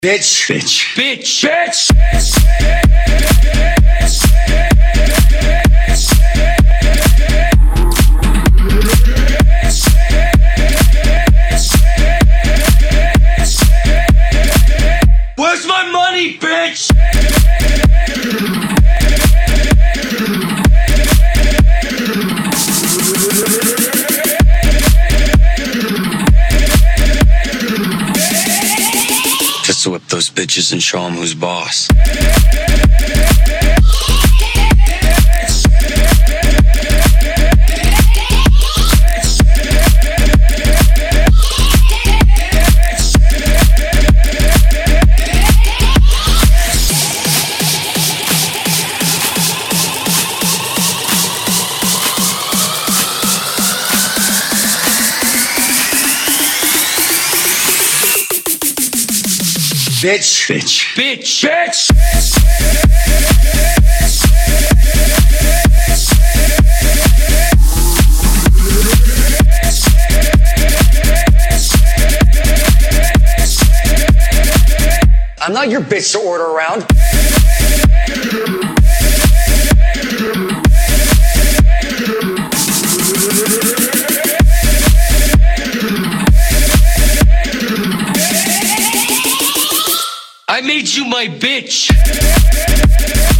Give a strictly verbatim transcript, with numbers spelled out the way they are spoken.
Bitch, bitch, bitch, bitch. Where's my money, bitch? Just to whip those bitches and show them who's boss. Bitch, Bitch, bitch, bitch. I'm not your bitch to order around. I made you my bitch.